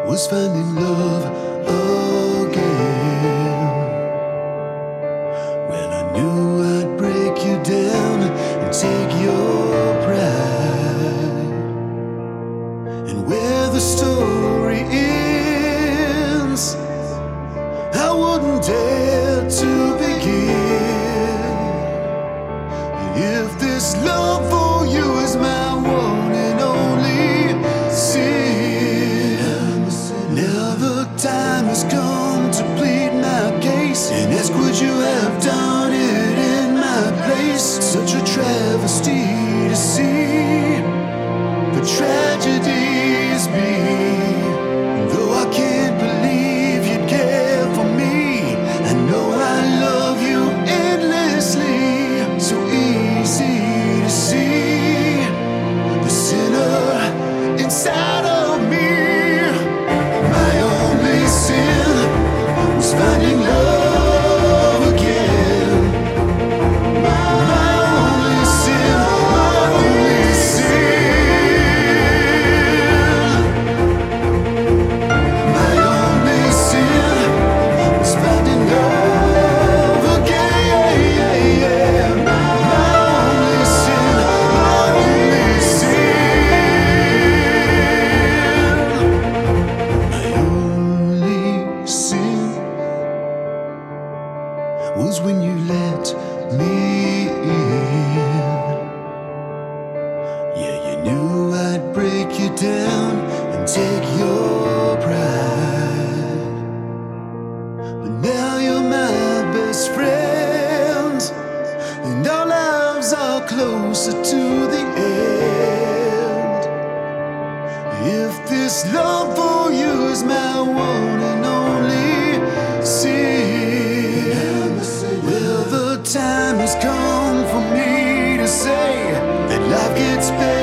was finding love again. Well, I knew I'd break you down and take your pride. And where the story ends, I wouldn't dare to begin. If this love for you is my one and only sin, now the time has come to plead my case and ask, would you have done it in my place? Such a travesty to see the tragedies be. Though I can't believe you'd care for me, I know I love you endlessly. So easy to see the sinner inside of me. My only sin was finding love again. My only sin, my only sin. My only sin was finding love again. My only sin, my only sin was when you let me in. Yeah, you knew I'd break you down and take your pride. But now you're my best friend, and our lives are closer to the end. If this love for you is my one and only sin, well, the time has come for me to say that life gets better